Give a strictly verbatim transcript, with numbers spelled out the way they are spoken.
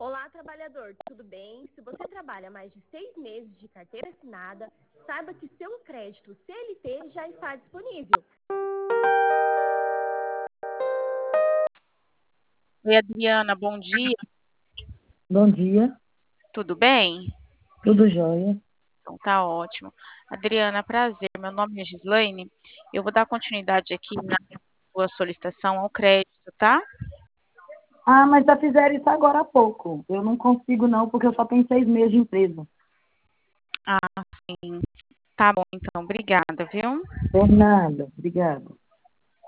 Olá, trabalhador, tudo bem? Se você trabalha mais de seis meses de carteira assinada, saiba que seu crédito C L T já está disponível. Oi, Adriana, bom dia. Bom dia, Tudo bem? tudo jóia. Então tá ótimo. Adriana, prazer. Meu nome é Gislaine. Eu vou dar continuidade aqui na sua solicitação ao crédito, tá? Ah, mas já fizeram isso agora há pouco. Eu não consigo não, porque eu só tenho seis meses de empresa. Ah, sim. Tá bom, então. Obrigada, viu? Por nada, obrigada.